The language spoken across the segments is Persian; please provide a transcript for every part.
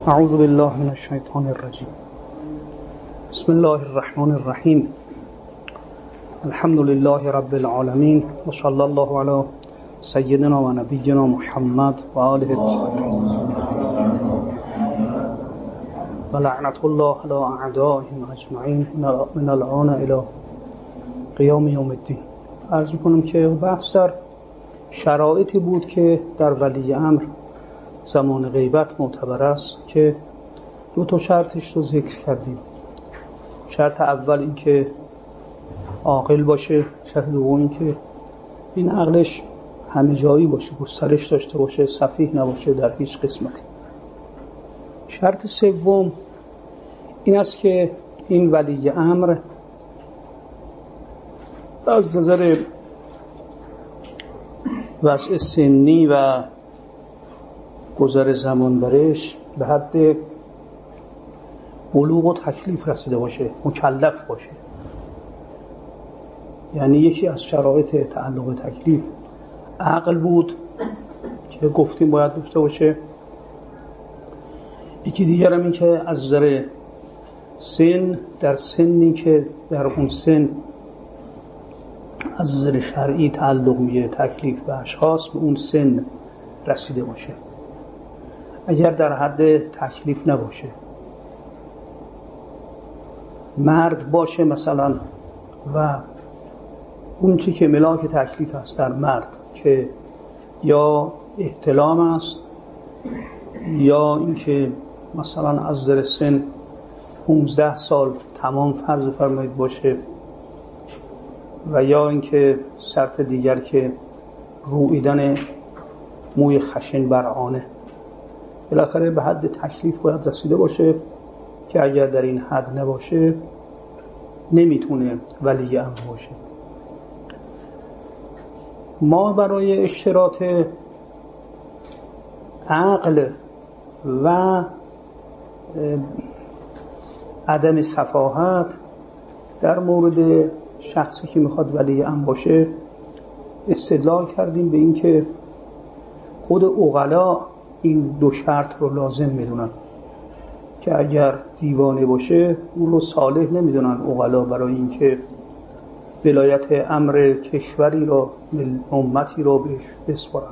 اعوذ بالله من الشیطان الرجیم. بسم الله الرحمن الرحیم. الحمد لله رب العالمین و صلی الله علی سیدنا و نبینا محمد و آله الطاهرین و لعنت الله علی اعدائهم اجمعین من الآن الی قیام یوم الدین. عرض می‌کنم که بحث در شرایطی بود که در ولی امر زمان غیبت معتبر است که دو تا شرطش رو ذکر کردیم. شرط اول این که عاقل باشه، شرط دوم این که این عقلش همه جایی باشه، گسترش داشته باشه، سفیه نباشه در هیچ قسمتی. شرط سوم این است که این ولی امر از نظر وضع سنی و گذر زمان برش به حد بلوغ و تکلیف رسیده باشه، مکلف باشه. یعنی یکی از شرایط تعلق تکلیف عقل بود که گفتیم باید داشته باشه. یکی دیگر هم این که از نظر سن، در سنی که در اون سن از نظر شرعی تعلق میگیره تکلیف به اشخاص، به اون سن رسیده باشه. اگر در حد تکلیف نباشه، مرد باشه مثلا و اون چی که ملاک تکلیف است در مرد که یا احتلام است یا اینکه مثلا از نظر سن 15 سال تمام فرض فرمایید باشه و یا اینکه شرط دیگر که رویدن موی خشن بر آنه، بالاخره به حد تکلیف باید رسیده باشه که اگر در این حد نباشه نمیتونه ولی امر باشه. ما برای اشتراط عقل و عدم سفاهت در مورد شخصی که میخواد ولی امر باشه استدلال کردیم به این که خود عقلا این دو شرط رو لازم میدونن که اگر دیوانه باشه اون رو صالح نمیدونن عقلا برای اینکه ولایت امر کشوری رو، امتی رو بهش بسپارن.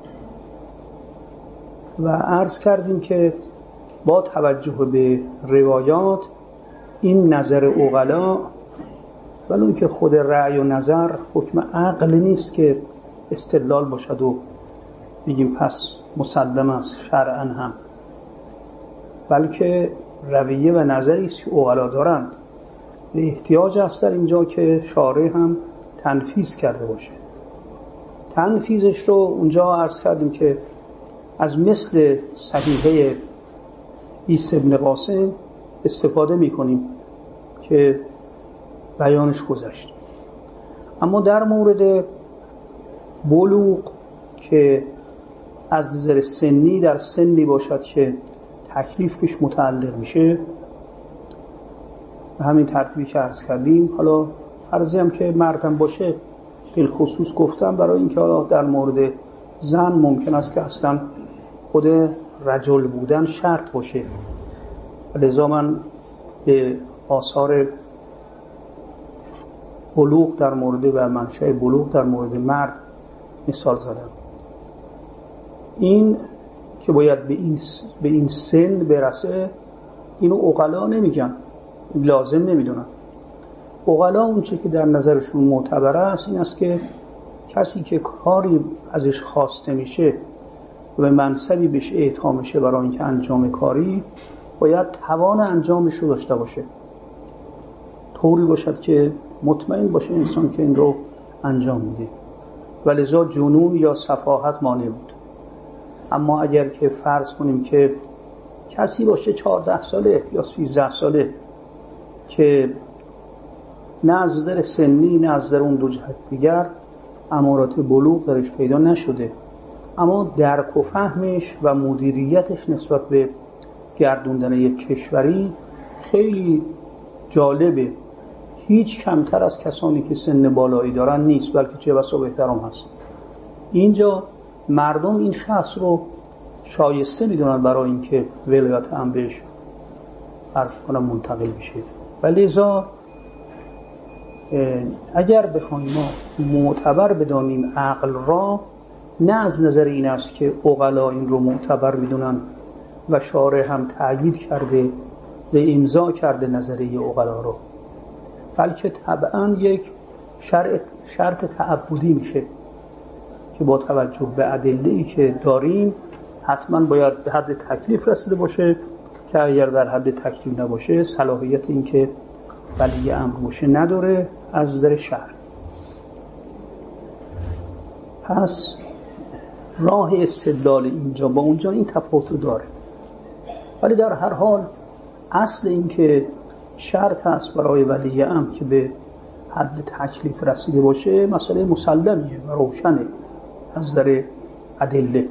و عرض کردیم که با توجه به روایات این نظر عقلا ولو که خود رأی و نظر حکم عقل نیست که استدلال باشد و بگیم پس مسلم است شرعاً هم، بلکه رویه و نظری است که عقلا دارند و احتیاج است در اینجا که شارع هم تنفیذ کرده باشه. تنفیذش رو اونجا عرض کردیم که از مثل صحیحه عیسی بن قاسم استفاده میکنیم که بیانش گذشت. اما در مورد بلوغ که از نظر سنی در سنی باشد که تکلیف بهش متعلق میشه، به همین ترتیبی که عرض کردیم. حالا فرضی هم که مردم باشه بالخصوص گفتم برای اینکه حالا در مورد زن ممکن است که اصلا خود رجل بودن شرط باشه، لذا من به آثار بلوغ در مورد و منشأ بلوغ در مورد مرد مثال زدم. این که باید به این سن برسه اینو عقلا نمیگن، لازم نمیدونن. عقلا اون چه که در نظرشون معتبر است این است که کسی که کاری ازش خواسته میشه و به منصبی بهش اعطا میشه برای اینکه انجام کاری، باید توان انجامش رو داشته باشه، طوری باشد که مطمئن باشه انسان که این رو انجام میده، ولذا جنون یا سفاهت مانع بود. اما اگر که فرض کنیم که کسی باشه 14 ساله یا 13 ساله که نه از نظر سنی نه از نظر اون دو جهت دیگر امارات بلوغ درش پیدا نشده، اما درک و فهمش و مدیریتش نسبت به گردوندن یک کشوری خیلی جالبه، هیچ کمتر از کسانی که سن بالایی دارن نیست، بلکه چه بسا بهترم هست. اینجا مردم این شخص رو شایسته میدونن برای اینکه ولایت امر بهش عرض کنم منتقل بشه. ولی لذا اگر بخوایم ما معتبر بدانیم عقل را، نه از نظر این است که عقلا این رو معتبر میدونن و شارع هم تأیید کرده و امضا کرده نظریه عقلا رو، بلکه طبعا یک شرط تعبدی میشه که با توجه به ادله‌ای که داریم حتما باید به حد تکلیف رسیده باشه، که اگر در حد تکلیف نباشه صلاحیت این که ولی امر باشه نداره از نظر شرع. پس راه استدلال اینجا با اونجا این تفاوت رو داره، ولی در هر حال اصل این که شرط هست برای ولی امر که به حد تکلیف رسیده باشه مسئله مسلمیه و روشنه از نظر ادله.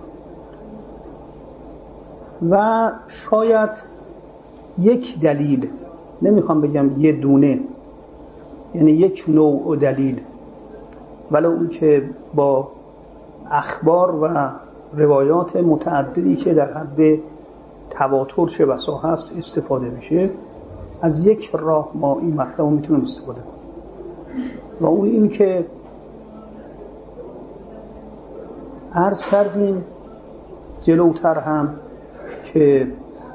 و شاید یک دلیل، نمیخوام بگم یه دونه، یعنی یک نوع دلیل، ولو اون که با اخبار و روایات متعددی که در حد تواتر چه بسا هست استفاده میشه، از یک راه ما این مطلب رو میتونیم استفاده کنیم و اون این که عرض کردیم جلوتر هم که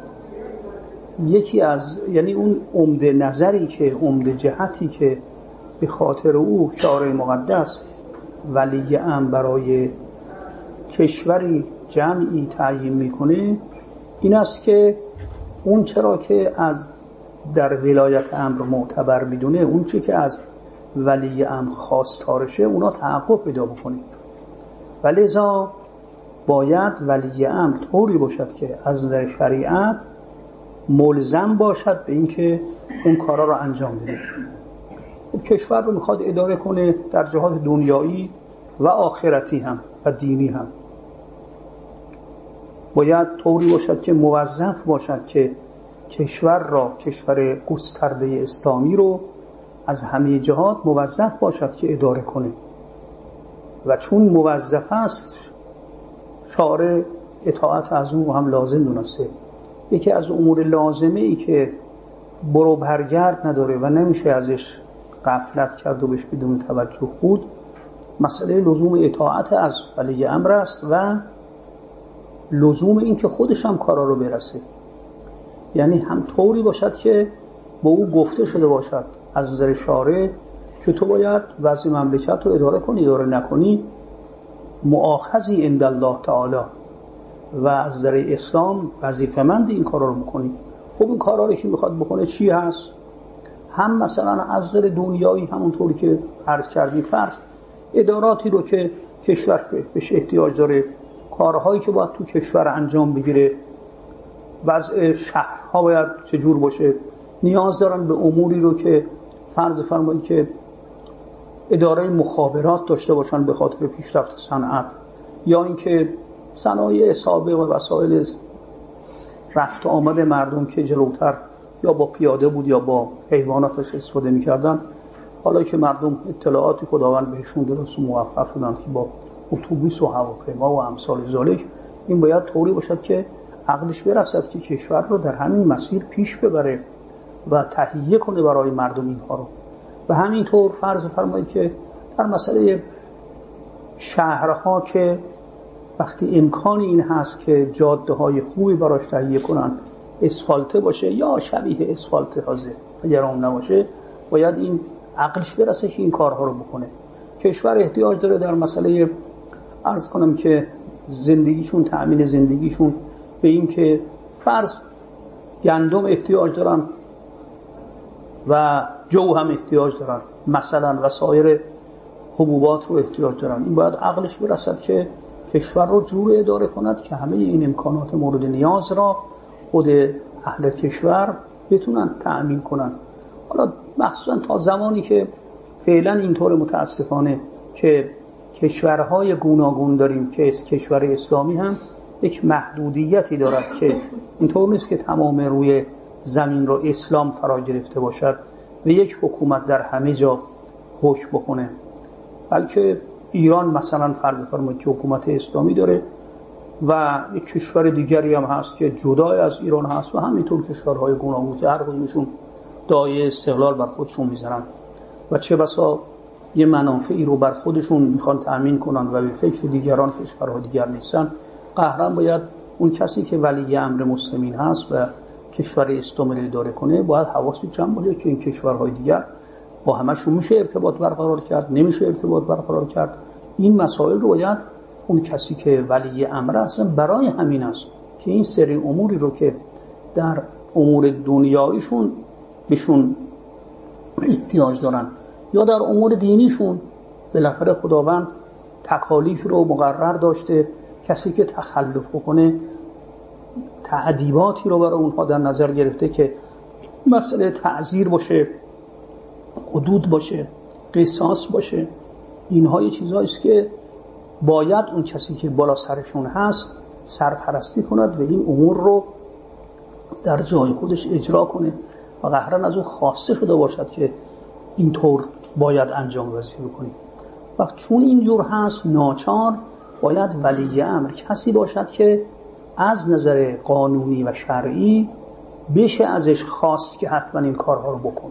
یکی از، یعنی اون عمده نظری که عمده جهتی که به خاطر او شارع مقدس ولی امر برای کشوری جمعی تعیین میکنه این است که اون چرا که از در ولایت امر معتبر میدونه، اون چی که از ولی امر خواستارشه اونا تحقق پیدا بکنه. ولذا باید ولی امر طوری باشد که از نظر شریعت ملزم باشد به اینکه اون کارا رو انجام بده. کشور رو میخواد اداره کنه در جهات دنیایی و آخرتی هم و دینی هم، باید طوری باشد که موظف باشد که کشور را، کشور گسترده اسلامی رو از همه جهات موظف باشد که اداره کنه و چون موظف است شارع اطاعت از اون هم لازم دونسته. یکی از امور لازمه ای که برو برگرد نداره و نمیشه ازش غفلت کرد و بهش بدون توجه بود، مسئله لزوم اطاعت از ولی امر است و لزوم این که خودش هم کارا رو برسه، یعنی هم طوری باشد که با او گفته شده باشد از نظر شارع که تو باید وضع مملکت رو اداره کنی، اداره نکنی مؤاخذی عند الله تعالی و از نظر اسلام وظیفه‌مند این کارا رو بکنی. خب این کارا رو که میخواد بکنه چی هست؟ هم مثلا از نظر دنیایی همونطوری که عرض کردیم، فرض اداراتی رو که کشور بهش احتیاج داره، کارهایی که باید تو کشور انجام بگیره، وضع شهرها باید چجور باشه، نیاز دارن به اموری رو که فرض فرمایید که اداره مخابرات داشته باشن به خاطر پیشرفت صنعت، یا اینکه صنایع سابق و وسایل رفت و آمد مردم که جلوتر یا با پیاده بود یا با حیواناتش استفاده می‌کردن، حالا که مردم اطلاعاتی خداوند بهشون درست و موفق شدن که با اتوبوس و هواپیما و امثال ذالک، این باید طوری باشد که عقلش برسد که کشور رو در همین مسیر پیش ببره و تهیه کنه برای مردم اینها رو. و همینطور فرض فرمایید که در مسئله شهرها که وقتی امکان این هست که جاده های خوبی براش تهیه کنن، اسفالته باشه یا شبیه اسفالته حاضر، اگر اون نباشه باید این عقلش برسه که این کارها رو بکنه. کشور احتیاج داره در مسئله عرض کنم که زندگیشون، تأمین زندگیشون، به این که فرض گندم احتیاج دارن و جو هم احتیاج دارن مثلا و سایر حبوبات رو احتیاج دارن، این باید عقلش برسد که کشور رو جور اداره کند که همه این امکانات مورد نیاز را خود اهل کشور بتونن تأمین کنن. حالا مخصوصا تا زمانی که فعلا اینطور متاسفانه که کشورهای گوناگون داریم که کشور اسلامی هم یک محدودیتی دارد که اینطور نیست که تمام روی زمین رو اسلام فرا گرفته باشد و یک حکومت در همه جا حکم بکنه، بلکه ایران مثلا فرض فرمایید که حکومت اسلامی داره، و یک کشور دیگری هم هست که جدای از ایران هست و همینطور کشورهای گوناگون که هر کدومشون دایه استقلال بر خودشون میزنن و چه بسا یه منافعی رو بر خودشون میخوان تأمین کنن و به فکر دیگران کشورهای دیگر نیستن. قهرن باید اون کسی که ولی امر مسلمین هست و کشور اسلامی اداره کنه باید حواسش جمع باشه که این کشورهای دیگر با همشون میشه ارتباط برقرار کرد، نمیشه ارتباط برقرار کرد. این مسائل رو باید اون کسی که ولی امر هست برای همین است که این سری اموری رو که در امور دنیاییشون بهشون احتیاج دارن یا در امور دینیشون بالاخره خداوند تکالیف رو مقرر داشته، کسی که تخلف بکنه تعذیباتی رو برای اونها در نظر گرفته که مسئله تعذیر باشه، حدود باشه، قصاص باشه. اینها یه چیزایی است که باید اون کسی که بالا سرشون هست سرپرستی کند و این امور رو در جای خودش اجرا کنه و قهرن از اون خواسته شده باشد که اینطور باید انجام وظیفه کنیم. و چون اینجور هست ناچار باید ولی امر کسی باشد که از نظر قانونی و شرعی بشه ازش خواست که حتما این کارها رو بکن.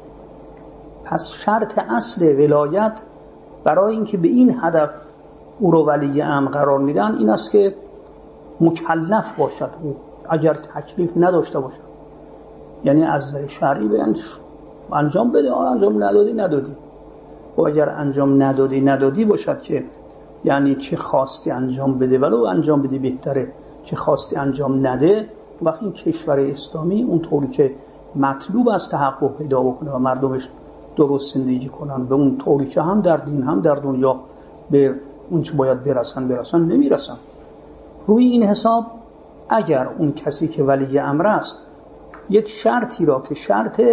پس شرط اصل ولایت برای اینکه به این هدف او رو ولی امر قرار میدن این است که مکلف باشد، او اگر تکلیف نداشته باشد، یعنی از نظر شرعی بگن انجام بده، انجام ندادی و اگر انجام ندادی باشد که یعنی چه خواستی انجام بده ولو انجام بدی بهتره، چه خواستی انجام نده. وقتی این کشور اسلامی اون طوری که مطلوب است تحقق پیدا بکنه و مردمش درست زندگی کنن به اون طوری که هم در دین هم در دنیا به اون چه باید برسن نمیرسن. روی این حساب اگر اون کسی که ولی امر است یک شرطی را که شرط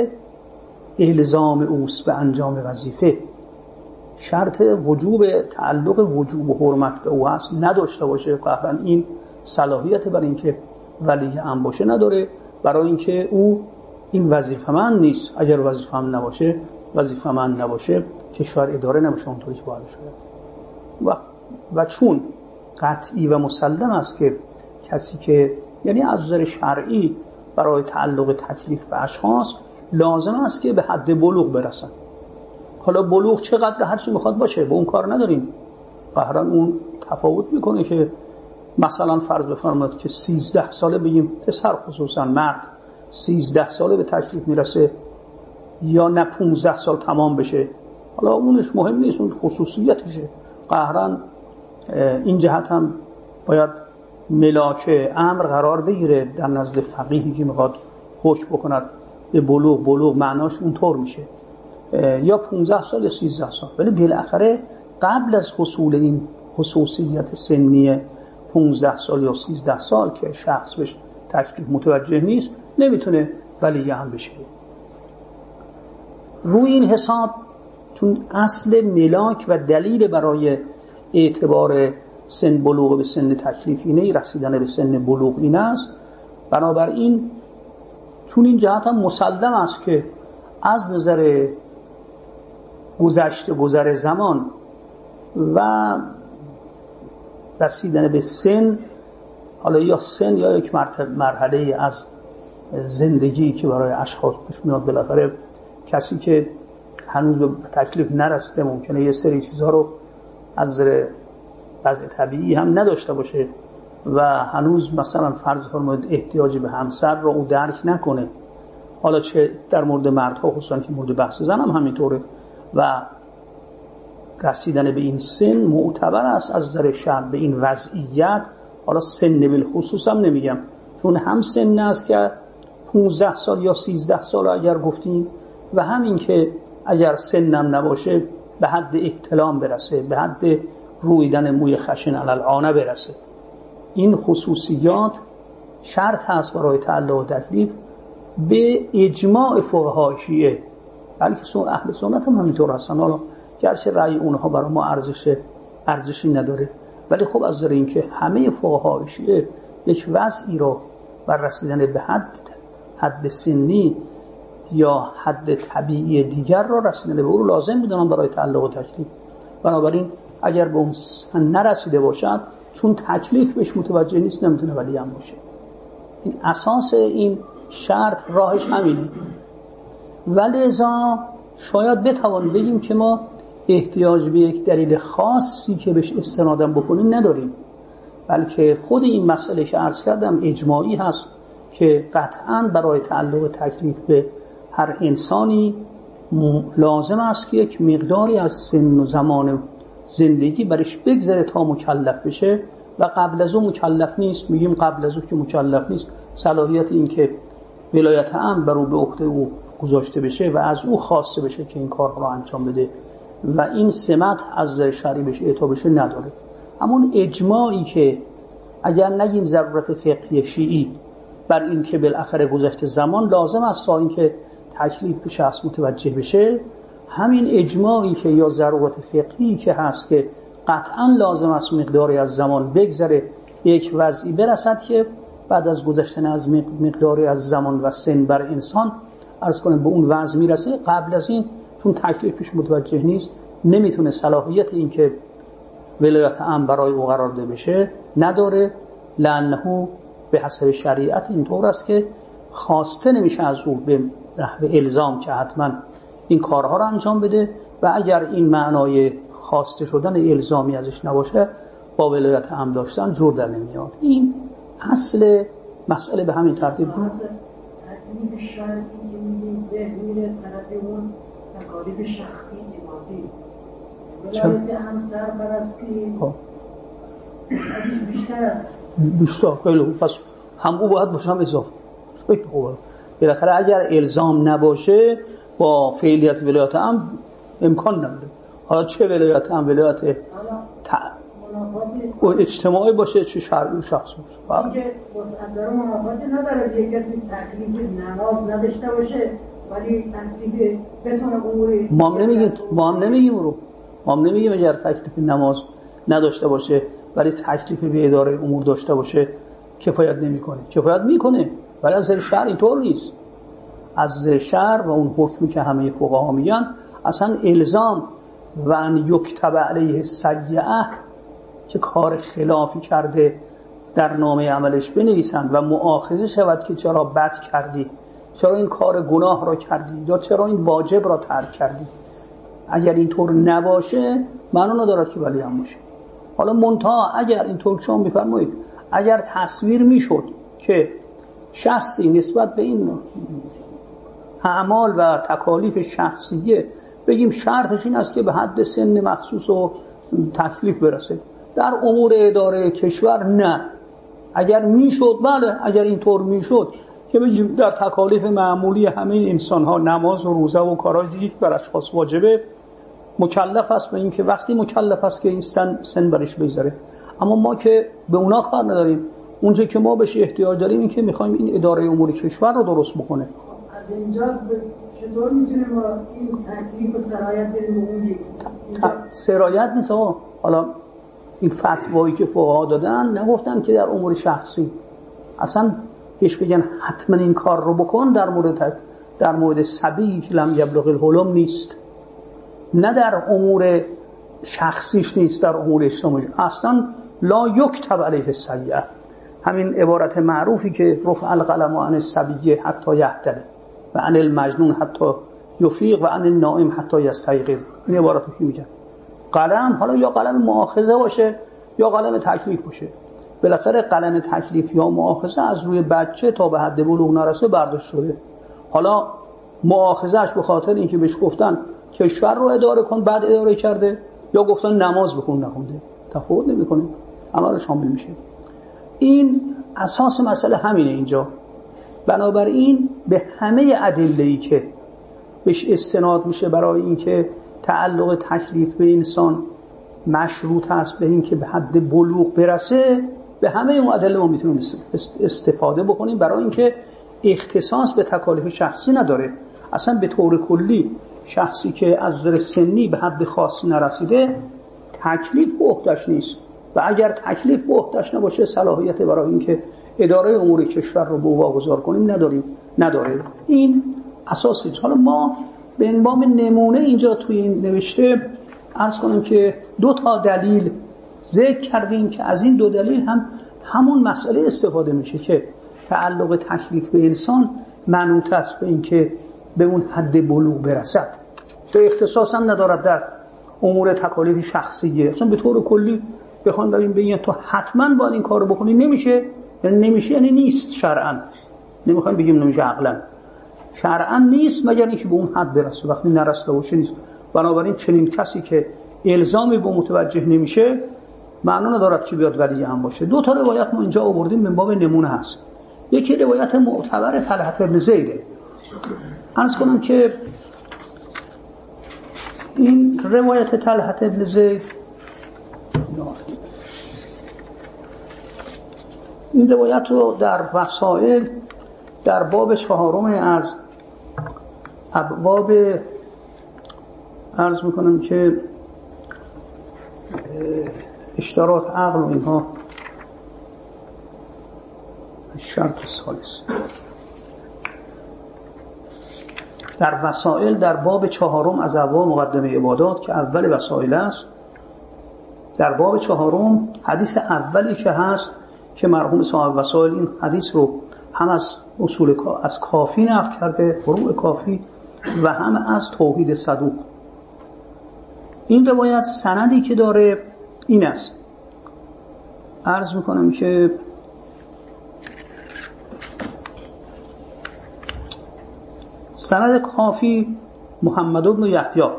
الزام اوست به انجام وظیفه، شرط وجوب تعلق وجوب و حرمت به او هست نداشته باشه، قطعا این صلاحیت برای اینکه ولی امر باشه نداره، برای اینکه او این وظیفه‌مند نیست. اگر وظیفه‌مند نباشه کشور اداره نمیشه اونطوری که باید شده. و چون قطعی و مسلم است که کسی که یعنی از نظر شرعی برای تعلق تکلیف به اشخاص لازم است که به حد بلوغ برسن. حالا بلوغ چقدر هر چی میخواد باشه به اون کار نداریم، قهرن اون تفاوت میکنه که مثلا فرض بفرمایید که 13 ساله بگیم پسر خصوصا مرد 13 ساله به تکلیف میرسه یا نه 15 سال تمام بشه، حالا اونش مهم نیست، اون خصوصیتشه. قهرن این جهت هم باید ملاک امر قرار بگیره در نزد فقیهی که میخواد حکم بکند به بلوغ معناش اونطور میشه، یا 15 سال یا 13 سال. ولی بالاخره قبل از حصول این خصوصیت سنی 15 سال یا 13 سال که شخص بهش تکلیف متوجه نیست نمیتونه ولی هم بشه. روی این حساب چون اصل ملاک و دلیل برای اعتبار سن بلوغ به سن تکلیف اینه، رسیدن به سن بلوغ این است، بنابراین چون این جهت هم مسلم است که از نظر گذر زمان و رسیدن به سن، حالا یا سن یا یک مرحله از زندگی که برای اشخاص پیش میاد، بالاخره کسی که هنوز به تکلیف نرسیده ممکنه یه سری چیزها رو از نظر وضع طبیعی هم نداشته باشه و هنوز مثلا فرض فرمایید احتیاج به همسر رو او درک نکنه. حالا چه در مورد مردها خصوصا که مورد بحث زن هم همینطوره و رسیدن به این سن معتبر است از نظر شرع به این وضعیت. حالا سن بالخصوص هم نمیگم، چون هم سن است که 15 سال یا 13 سال اگر گفتیم و همین که اگر سنم نباشه به حد احتلام برسه، به حد رویدن موی خشن علی العانه برسه. این خصوصیات شرط هست برای تعلق تکلیف به اجماع فقهای شیعه، بلکه اهل سنت هم همینطور هستن. حالا گرچه رأی اونها برای ما ارزشی نداره، ولی خب از نظر اینکه همه فقهای شیعه یک وضعی رو بر رسیدن به حد سنی یا حد طبیعی دیگر را رسیدن به او لازم میدونن برای تعلق و تکلیف. بنابراین اگر به اون سن نرسیده باشد چون تکلیف بهش متوجه نیست نمیتونه ولی هم باشه. این اساس این شرط راهش همینه. ولذا شاید بتوان بگیم که ما احتیاج به یک دلیل خاصی که بهش استناد بکنیم نداریم، بلکه خود این مسئله که عرض کردم اجماعی هست که قطعاً برای تعلق تکلیف به هر انسانی لازم است که یک مقداری از سن و زمان زندگی برش بگذره تا مکلف بشه و قبل از اون مکلف نیست. میگیم قبل از اون که مکلف نیست، صلاحیت این که ولایت امر بر او به عهده او گذاشته بشه و از او خواسته بشه که این کار را انجام بده و این سمت از شرعی بشه اعطا بشه نداره. همون اجماعی که اگر نگیم ضرورت فقهی شیعی بر این که بالاخره گذشته زمان لازم است تا این که تکلیف به شخص متوجه بشه، همین اجماعی که یا ضرورت فقهی که هست که قطعا لازم است مقداری از زمان بگذره یک وضعی برسد که بعد از گذشتن از مقداری از زمان و سن بر انسان عرض کنم به اون وضع میرسه. قبل از این چون تکلیفش متوجه نیست نمیتونه صلاحیت این که ولایت امر برای او قرار داده بشه نداره، لانه به حسب شریعت اینطور است که خواسته نمیشه از او به نحو الزام که حتما این کارها رو انجام بده و اگر این معنای خواسته شدن الزامی ازش نباشه با ولایت امر داشتن جور در نمیاد. این اصل مسئله به همین ترتیب بود. تکلیف شرعی که میگیم ذهنی طرف اون تکالیف شخصی عبادی ولایت امر سرپرستی مسئله بیشتر است. بیشتر خیلی خوب، پس هم او باید باشه هم اضافه. خیلی خوبه. بالاخره اگر الزام نباشه با فعلیت ولایت امر امکان نداره. حالا چه ولایت امر ولایت اجتماعی باشه چه شرعی و شخصی باشه. اینکه وسعت داره منافاتی نداره یک کسی تکلیف نماز نداشته باشه ولی تکلیف بتونه اموری ما هم نمیگیم اگر تکلیف نماز نداشته باشه ولی تکلیف به اداره امور داشته باشه کفایت نمیکنه. کفایت میکنه ولی از نظر شرع اینطور نیست. از نظر شرع و اون حکمی که همه فقها میگن اصلا الزام و ان یکتب علیه السیئه که کار خلافی کرده در نامه عملش بنویسند و مؤاخذه شود که چرا بد کردی، چرا این کار گناه را کردی یا چرا این واجب را ترک کردی. اگر اینطور نباشه معنی ندارد که ولی هم باشه. حالا منتها اگر اینطور شما میفرمایید اگر تصویر میشد که شخصی نسبت به این اعمال و تکالیف شخصیه بگیم شرطش این است که به حد سن مخصوص و تکلیف برسه، در امور اداره کشور نه. اگر میشد بله، اگر اینطور میشد که بگیم در تکالیف معمولی همه انسان ها نماز و روزه و کارهای دیگه بر اشخاص واجبه مکلف است به این که وقتی مکلف است که این سن برش بگذره. اما ما که به اونا کار نداریم، اونجا که ما بهش احتیاج داریم این که میخوایم این اداره امور کشور رو درست بکنه. از اینجا چطور میتونیم ما این تکلیف و سرایت بریم اون یکی؟ سرایت نیست آقا. حالا این فتوایی که فقها دادن نگفتن که در امور شخصی اصلا بهش بگن حتما این کار رو بکن در مورد صبی که لم یبلغ الحلم نیست، نه در امور شخصیش نیست، در امور اجتماعی اصلا لا یکتب علیه السیئه. همین عبارت معروفی که رفع القلم عن الصبی حتی یحتلم و عن المجنون حتی یفیق و عن النائم حتی یستیقظ، این عبارت رو میگن. قلم حالا یا قلم مؤاخذه باشه یا قلم تکلیف باشه، بالاخره قلم تکلیف یا مؤاخذه از روی بچه تا به حد بلوغ نرسه برداشت شده. حالا مؤاخذهش به خاطر اینکه بهش گفتن کشور رو اداره کن بعد اداره کرده یا گفتن نماز بخون نخونده، تفاوت نمیکنه، عمل شامل میشه. این اساس مسئله همینه اینجا. بنابراین به همه ادله‌ای که بهش استناد میشه برای اینکه تعلق تکلیف به انسان مشروط است به اینکه به حد بلوغ برسه، به همه اون ادله ما میتونیم استفاده بکنیم برای اینکه اختصاص به تکالیف شخصی نداره. اصلا به طور کلی شخصی که از نظر سنی به حد خاصی نرسیده تکلیف به عهده‌اش نیست و اگر تکلیف به عهده‌اش نباشه صلاحیت برای اینکه اداره امور کشور رو به او واگذار کنیم نداره. این اساسه. حالا ما به عنوان نمونه اینجا توی این نوشته عرض کنم که 2 تا دلیل ذکر کردیم که از این دو دلیل هم همون مسئله استفاده میشه که تعلق تکلیف به انسان منوط است به اینکه به اون حد بلوغ برسد، به اختصاص هم ندارد در امور تکالیف شخصیه. اصلا به طور کلی بخوام بگیم تو حتما باید این کارو بکنی، نمیشه، یعنی نمیشه یعنی نیست شرعاً. نمیخوام بگیم نمیشه عقلاً، شرعاً نیست مگر اینکه به اون حد برسه. وقتی نرسیده باشه نیست. بنابراین چنین کسی که الزامی به متوجه نمیشه معنا ندارد که بیاد ولی هم باشه. دو تا روایت ما اینجا آوردیم من باب نمونه هست. یکی روایت معتبر طلحه بن زید. عرض کنم که این روایت طلحه بن زید، این روایت رو در وسائل در باب 4 از ابواب عرض میکنم که اشتراط عقل و اینها شرط ثالث در وسائل در باب 4 از ابواب مقدمه عبادات که اول وسائل است، در باب 4 حدیث اولی که هست که مرحوم صاحب وسائل این حدیث رو هم از اصول از کافی نقل کرده، فروع کافی، و هم از توحید صدوق. این روایت سندی که داره این است. عرض میکنم که سند کافی محمد بن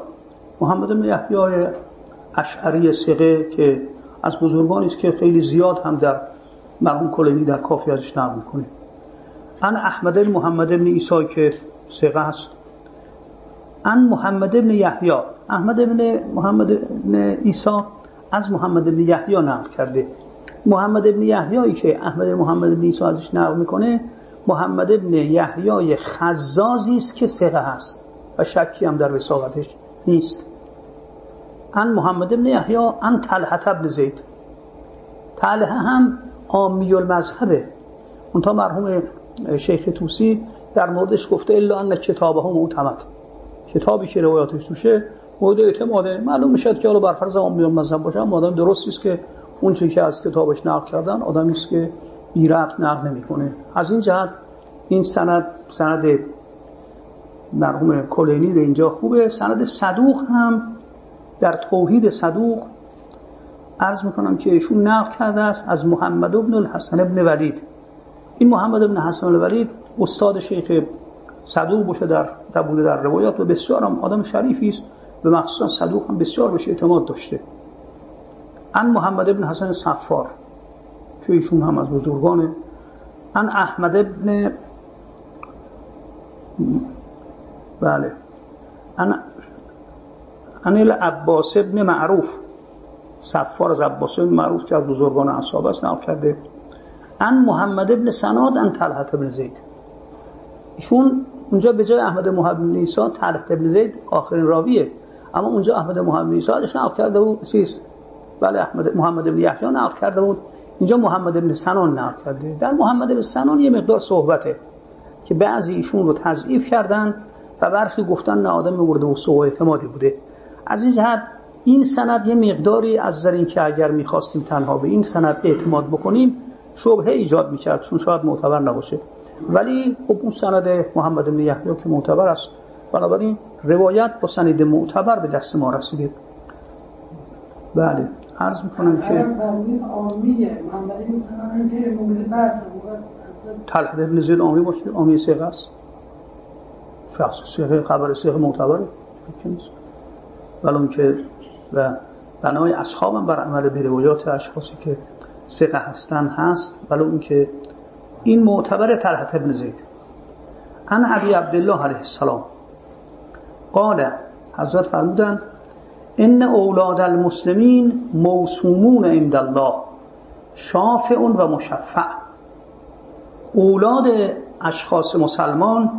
یحیی اشعری ثقه که از بزرگانی است که خیلی زیاد هم در مرحوم کلینی در کافی ازش نقل میکنه. ان احمد بن محمد بن عیسی که ثقه است، ان محمد بن یحیی، احمد بن محمد بن عیسی از محمد بن یحیی نقل کرده. محمد بن یحیی که احمد بن محمد بن عیسی ازش نقل میکنه محمد بن یحیی خزازی است که ثقه است و شکی هم در وثاقتش نیست. ان محمد بن یحیی ان طلحه بن زید، طلحه هم عامی المذهبه، اونتا مرحوم شیخ طوسی در موردش گفته الا ان کتابه معتمد، کتابی که روایاتش توشه مورد اعتماده. معلوم میشد که حالا بر فرض عامی المذهب باشه اما آدم درستی است که اون چیزی که از کتابش نقل کردن آدمی است که بی ربط نقل نمیکنه. از این جهت این سند مرحوم کلینی به اینجا خوبه. سند صدوق هم در توحید صدوق عرض میکنم که ایشون نقل کرده است از محمد بن الحسن بن ولید. این محمد بن حسن الولید استاد شیخ صدوق باشه در روایات و بسیار هم آدم شریفی است، به مخصوص صدوق هم بسیار بهش اعتماد داشته. ان محمد بن حسن صفار که ایشون هم از بزرگانه. ان احمد بن ان العباس بن معروف، صفار از عباس بن معروف که از بزرگان اصحاب است نقل کرده. ان محمد بن سناد ان طلحه بن زید. ایشون اونجا به جای احمد محمد بن عیسی طلحه بن زید آخرین راویه، اما اونجا احمد محمد بن عیسی ازش نقل کرده بود احمد محمد بن یحیی نقل کرده بود، اینجا محمد بن سنان نقل کرده. در محمد بن سنان یه مقدار صحبته که بعضی ایشون رو تضعیف کردن و برخی گفتن نه آدم مورد وثوق و اعتمادی بوده. از این جهت این سند یه مقداری از نظر این که اگر می‌خواستیم تنها به این سند اعتماد بکنیم شبهه ایجاد می‌کرد چون شاید معتبر نباشه، ولی خب اون سند محمد بن یحیی که معتبر است، بنابراین روایت با سند معتبر به دست ما رسیده. بله عرض می‌کنم که طلحه بن زید عامی باشه، عامی ثقه است، شخص ثقه، خبر ثقه معتبره نیست، ولی اون که و بنای اصحابم بر عمل به روایات اشخاصی که ثقه هستن هست، ولی اون که این معتبر طلحه بن زید. ان ابی عبدالله علیه السلام قال، حضرت فرمودند ان اولاد المسلمین موسومون عند الله شافع و مشفع. اولاد اشخاص مسلمان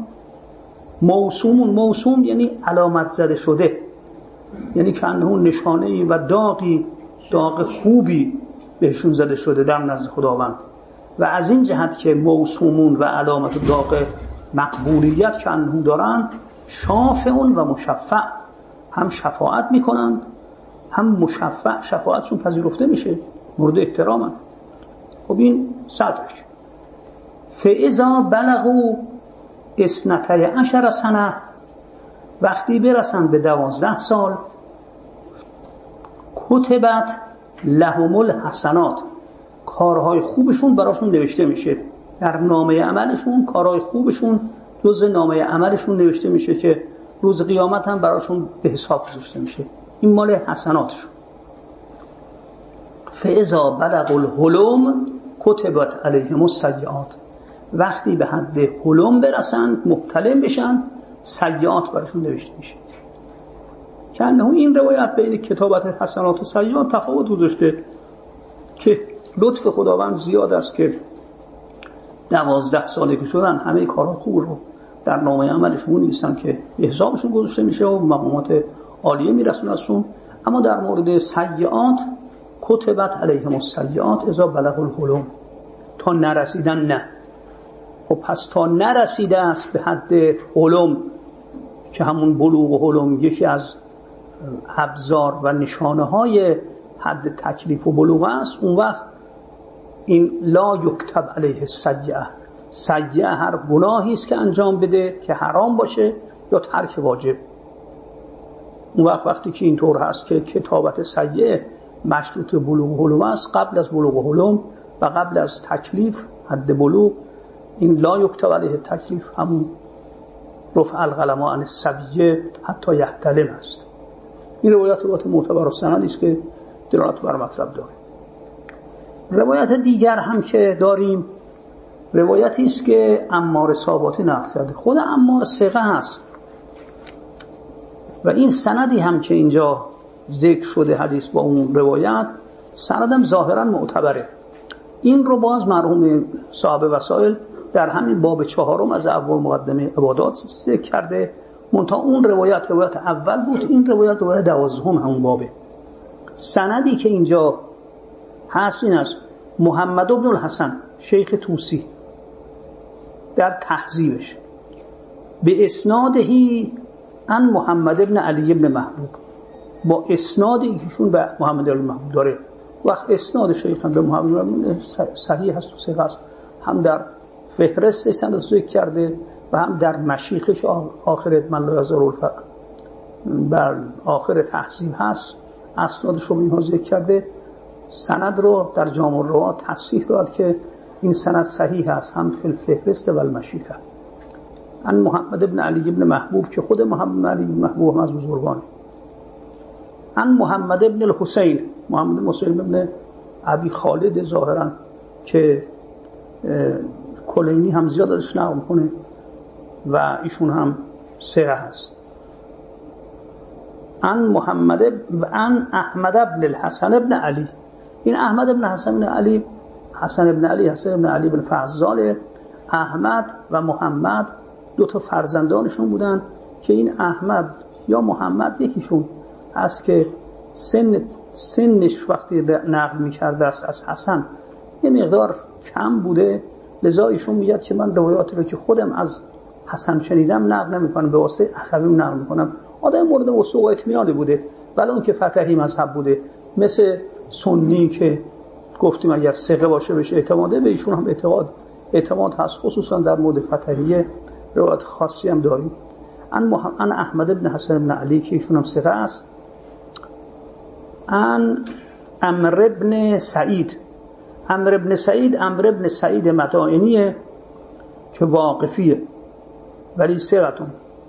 موسوم یعنی علامت زده شده، یعنی که اون نشانه‌ای و داغ خوبی بهشون زده شده در نزد خداوند، و از این جهت که موسومون و علامت داغ مقبولیت که انهم دارند، شافع و مشفع، هم شفاعت میکنند هم مشفع، شفاعتشون پذیرفته میشه، مورد احترامن. خب این صدرش. فاذا بلغوا 12 سنه، وقتی برسن به 12 سال، کتبت لهم الحسنات، کارهای خوبشون براشون نوشته میشه. در نامه عملشون کارهای خوبشون جزء نامه عملشون نوشته میشه که روز قیامت هم براشون به حساب گذاشته میشه. این مال حسناتشون. فاذا بلغوا الحلم کتبت علیهم السیئات، وقتی به حد حلم برسن، محتلم بشن، سیئات براشون نوشته میشه. که این روایت بین کتابت حسنات و سیئات تفاوت گذاشته که لطف خداوند زیاد است که 12 ساله که شدن همه کارها خوب رو در نامه عملشون نیستن که حسابشون گذاشته میشه و مقامات عالیه میرسون ازشون. اما در مورد سیئات کتبت علیهم السیئات اذا بلغوا الحلم، تا نرسیدن نه. خب پس تا نرسیده است به حد حلم که همون بلوغ و حلم یکی از ابزار و نشانه های حد تکلیف و بلوغ است، اون وقت این لا یکتب علیه السیئه، سیئه هر گناهی است که انجام بده که حرام باشه یا ترک واجب. اون وقتی که اینطور هست که کتابت سیئه مشروط بلوغ حلم است، قبل از بلوغ حلم و قبل از تکلیف حد بلوغ، این لا یکتب علیه تکلیف همون رفع القلم عن الصبی حتی یحتلم است. این روایت معتبر و سندی است که دلالت بر مطلب داره. روایت دیگر هم که داریم، روایتی است که عمار صاباتی نقل کرده. خود عمار ثقه است و این سندی هم که اینجا ذکر شده حدیث با اون روایت، سندم ظاهرا معتبره. این رو باز مرحوم صاحب وسائل در همین باب 4 از اول مقدمه عبادات ذکر کرده. منتها اون روایت اول بود، این روایت 12 همون بابه. سندی که اینجا هست این است: محمد بن الحسن شیخ توسی در تهذیبش به اسنادهی ان محمد بن علی بن محبوب، با اسنادی که ایشون به محمد بن محبوب داره. وقت اسناد شیخ هم به محمد صحیح هست و صحیح است، هم در فهرست سند ذکر کرده و هم در مشیخش آخر من لا یزال الفقر بر آخر تهذیب هست، اسنادش رو اینها ذکر کرده. سند رو در جامع الروات تصحیح داد که این سند صحیح است، هم فی الفهرست و المشیخه. ان محمد بن علی بن محبوب که خود محمد بن علی بن محبوب هم از بزرگانه. ان محمد بن الحسین، محمد بن حسین بن ابی خالد ظاهرا که کلینی هم زیاد ازش نقل میکنه و ایشون هم ثقه هست. ان محمد و ان احمد بن الحسن بن علی، این احمد بن حسن بن علی، حسن بن علی بن فضال، احمد و محمد دو تا فرزندانشون بودن که این احمد یا محمد یکیشون هست که سنش وقتی نقل میکرده است از حسن یه مقدار کم بوده، لذا ایشون میگه که من روایاتی رو که خودم از حسن شنیدم نقل نمیکنم، به واسطه اخویم نقل میکنم. آدم مورد وثوق و اطمینانی بوده، ولی اون که فتحی مذهب بوده، مثل سنی که گفتیم اگر ثقه باشه بهش اعتماده، به ایشون هم اعتماد هست، خصوصا در مورد فتحیه روایت خاصی هم داریم. ان احمد بن حسن بن علی که ایشون هم ثقه است. ان عمرو بن سعید، عمرو بن سعید مدائنیه که واقفیه ولی ثقتون.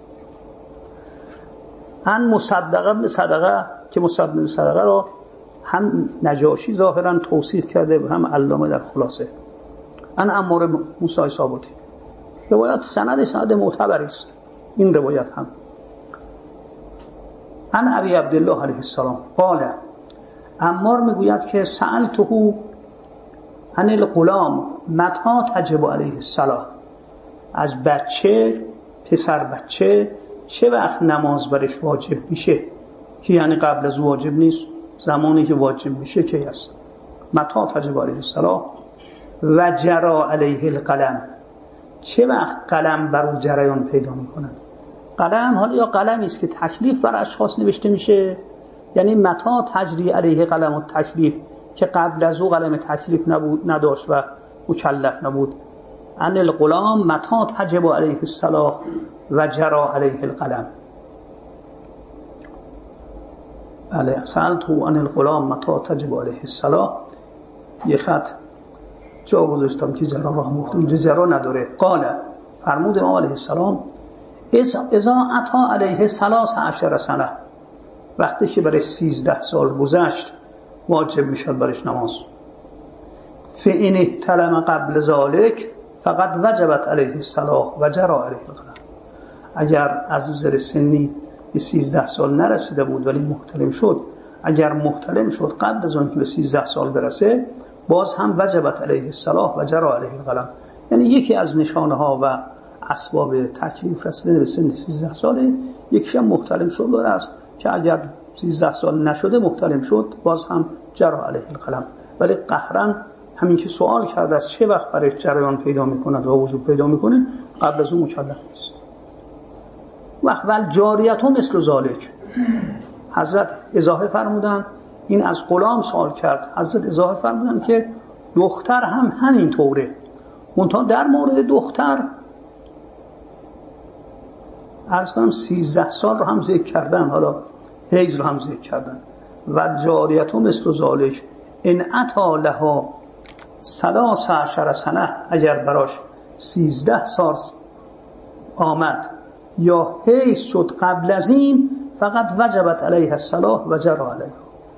ان مصدق بن صدقه که مصدق بن صدقه را هم نجاشی ظاهرا توصیف کرده و هم علامه در خلاصه. ان عمار موسی صابتی، روایت سند معتبری است این روایت هم. ان ابی عبدالله علیه السلام قال، عمار میگوید که سألته عن الغلام متى تجب علیه الصلاة، از بچه، پسر بچه چه وقت نماز برش واجب میشه، که یعنی قبل از واجب نیست، زمانی که واجب میشه چه است. متى تجب علیه الصلاة و جرا علیه القلم، چه وقت قلم بر او جریان پیدا میکند. قلم حالا یا قلمی است که تکلیف بر اشخاص نوشته میشه یعنی متا تجری علیه قلم التکلیف، که قبل از او قلم تکلیف نداشت و مکلف نبود. ان الغلام متا تجب علیه الصلاة و جرا علیه القلم. بله، سألته ان الغلام متا تجب علیه الصلاة، یه خط جا گذاشتم که جرا را هم گفتم، جرا نداره. قال، فرمود امام علیه السلام اذا اتا علیه 13 سنه، وقتی که برای 13 سال گذشت واجب میشد برش نماز. فإن احتلم قبل ذلك فقد وجبت علیه الصلاة و جرا علیه القلم. اگر از نظر سنی به 13 سال نرسیده بود ولی محتلم شد، اگر محتلم شد قبل از اون که به 13 سال برسه، باز هم وجبت علیه الصلاة و جرا علیه القلم. یعنی یکی از نشانه ها و اسباب تکلیف رسیدن به سن 13 ساله، یکی هم محتلم شد است که اگر 13 سال نشده محتلم شد، باز هم جرا علیه القلم. ولی قهرن همین که سوال کرده از چه وقت برای جریان پیدا میکند و وجود پیدا میکنه، قبل از اون مکلف نیست. و جاریت هم مثل ذالک. حضرت اضافه فرمودن، این از غلام سوال کرد، حضرت اضافه فرمودن که دختر هم همین طوره. منتها در مورد دختر عرض کنم 13 سال رو هم ذکر کردن، حالا حیض رو هم ذکر کردن. و جاریت هم مثل ذالک ان اتا لها 13 سنه، اگر براش 13 سال آمد یا حیض شد قبل از این، فقط وجبت علیه الصلاة و جرا علیه.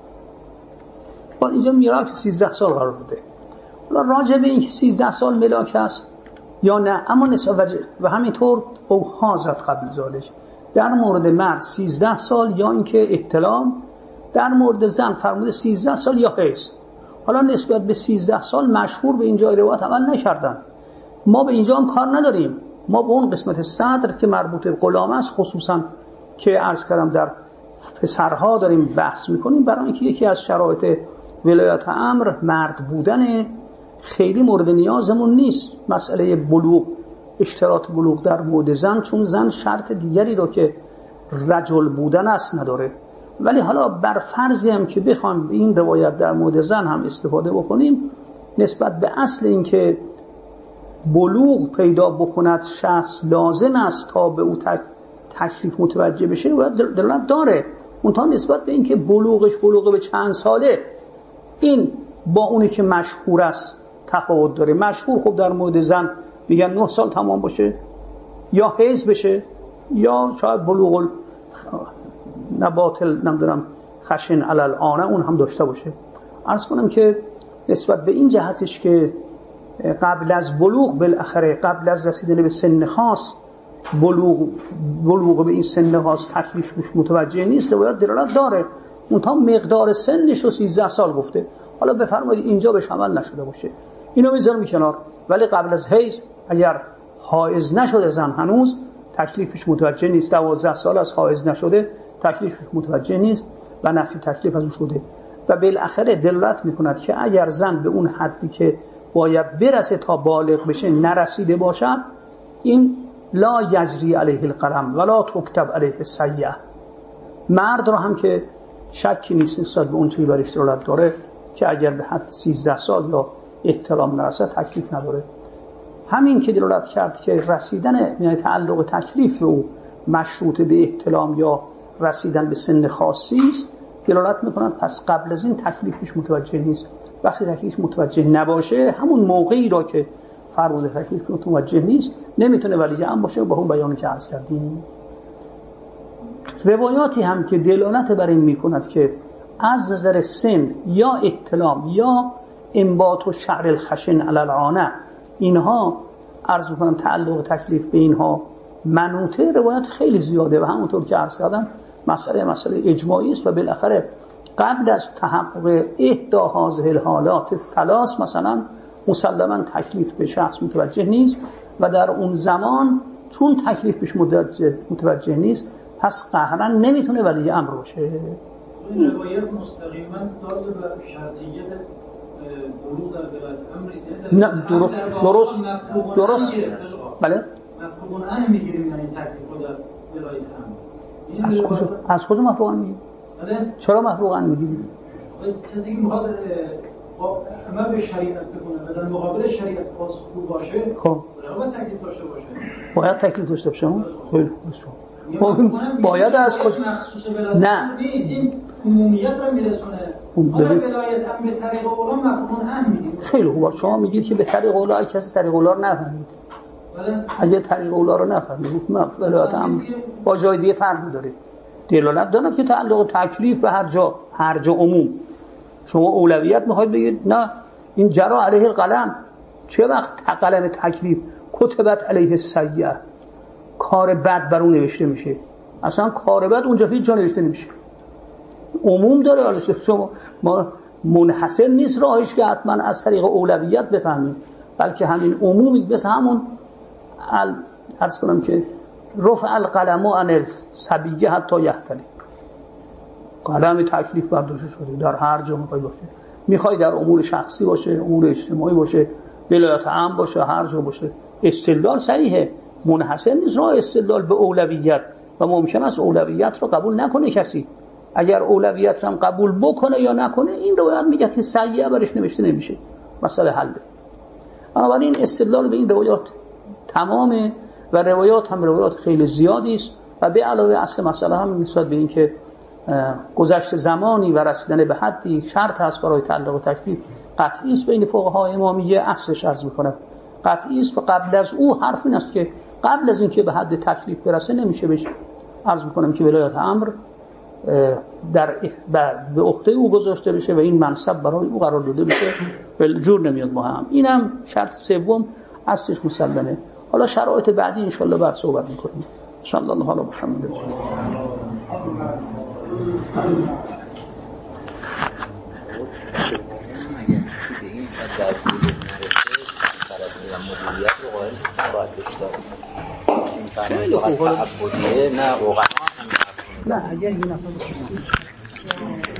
ولی اینجا میرا که 13 سال قرار بوده. راجع به این که 13 سال ملاک است یا نه، اما نسبت و همینطور او حاضر قبل ذالک. در مورد مرد 13 سال یا اینکه احتلام، در مورد زن فرموده 13 سال یا حیض. حالا نسبت به 13 سال مشهور به اینجا روایت عمل نکردن. ما به اینجا هم کار نداریم. ما به اون قسمت صدر که مربوط به غلام است، خصوصا که عرض کردم در پسرها داریم بحث میکنیم، برای اینکه یکی از شرایط ولایت امر مرد بودن، خیلی مورد نیازمون نیست مسئله بلوغ، اشتراط بلوغ در مورد زن، چون زن شرط دیگری رو که رجل بودن است نداره. ولی حالا بر فرضی هم که بخوایم این روایت در مورد زن هم استفاده بکنیم، نسبت به اصل این که بلوغ پیدا بکند شخص لازم است تا به او تکلیف متوجه بشه و دلالت داره. منتها نسبت به این که بلوغش بلوغ به چند ساله، این با اونی که مشهور است تفاوت داره. مشهور خب در مورد زن میگن 9 سال تمام باشه یا حیض بشه یا شاید بلوغ نبات نمیدونم خشن علل آنه اون هم داشته باشه. عرض کنم که نسبت به این جهتش که قبل از بلوغ، بالاخره قبل از رسیدن به سن خاص، بلوغ به این سن خاص تکلیفش متوجه نیست، روایت دلالت داره. منتها مقدار سنش رو 13 سال گفته. حالا بفرمایید اینجا بهش عمل نشده باشه، اینو میذارم کنار. ولی قبل از حیض اگر حائض نشده زن هنوز، تکلیفش متوجه نیست. 12 سال از حائض نشده، تکلیفش متوجه نیست و نفی تکلیف از اون شده. و بالاخره دلالت میکند که اگر زن به اون حدی که باید برسه تا بالغ بشه نرسیده باشد، این لا یجری علیه القلم ولا تکتب علیه السیئه. مرد رو هم که شکی نیست نسبت به اون چیزی برش دلالت داره که اگر به حد 13 سال یا احتلام نرسه تکلیف نداره. همین که دلالت کرد که رسیدن یعنی تعلق تکلیف او مشروط به احتلام یا رسیدن به سن خاصی است، دلالت میکند پس قبل از این تکلیفش متوجه نیست. وقتی تکلیف متوجه نباشه، همون موقعی را که فرموده تکلیف متوجه نیست، نمیتونه ولی هم باشه. با اون بیانی که عرض کردیم، روایاتی هم که دلالت بر این میکند که از نظر سن یا احتلام یا انبات و شعر الخشن علی العانه، اینها عرض میکنم تعلق تکلیف به اینها منوطه، روایت خیلی زیاده و همونطور که عرض کردم مسئله اجماعی است. و بالاخره قبل از تحقق احدا هذه الحالات 3 مثلا مسلما تکلیف به شخص متوجه نیست و در اون زمان چون تکلیفش متوجه نیست، پس قهرا نمیتونه ولی امر باشه. این روایت مستقیما دال بر شرطیت بلوغ در ولایت امر است. نه درست بله. مفهوم ان میگیریم این تکلیف رو در ولایت امر. از کجا مفهوم میگیریم؟ چرا مفروغاً میگید؟ کسی که میخواد عمل به شریعت بکنه و در مقابل شریعت پاسخگو باشه، خب باید تکلیف داشته باشه. باید تکلیف داشته باشه. خیلی خوب. باید از کجا؟ نه. این عمومیت رو میرسونه. حالا ولایت هم به طریق اولا مفهوم هم میگیم. خیلی خوب. شما میگید که به طریق اولا کسی طریق اولا رو نفهمید. اگه طریق اولا رو نفهمید، ولایت هم با جای دیگه فرق داره. دلالت داره که تعلق تکلیف به هر جا عموم. شما اولویت میخواید بگید نه این جرا علیه القلم، چه وقت قلم تکلیف کتبت علیه السیئه، کار بد بر اون نوشته میشه، اصلا کار بد اونجا هیچ جا نوشته نمیشه، عموم داره. حالا شما ما منحصر نیست راهش که حتما از طریق اولویت بفهمیم، بلکه همین عمومی مثل همون عرض کنم که رفع القلم عن الصبیه حتی یحتلی، قلم تکلیف برداشته شده در هر جا میخوای در امور شخصی باشه، امور اجتماعی باشه، ولایت عام باشه، هر جا باشه. استدلال صریحه، منحصر نیست راه استدلال به اولویت و ممکن است اولویت رو قبول نکنه کسی. اگر اولویت رو هم قبول بکنه یا نکنه، این روایت میگه که سیئه برش نوشته نمیشه، مسئله حله. بنابراین استدلال به این روایات تمامه و روایات هم روایات خیلی زیادی است و به علاوه اصل مسئله هم نسبت به این که گذشت زمانی و رسیدن به حدی شرط هست برای تعلق و تکلیف قطعی است بین فقهای امامیه. اصلش عرض میکنم قطعی است و قبل از او حرف این است که قبل از اینکه به حد تکلیف برسه نمیشه بشه. عرض میکنم که ولایت امر به عهده او گذاشته بشه و این منصب برای او قرار داده بشه، به جور نمیاد با هم. اینم شرط سوم اصلش مسلمه. حالا شرایط بعدی ان شاء الله بعد صحبت میکنیم. ان شاء الله حالا محمد خیلی خوب. نه واقعا نه اگر یه نفر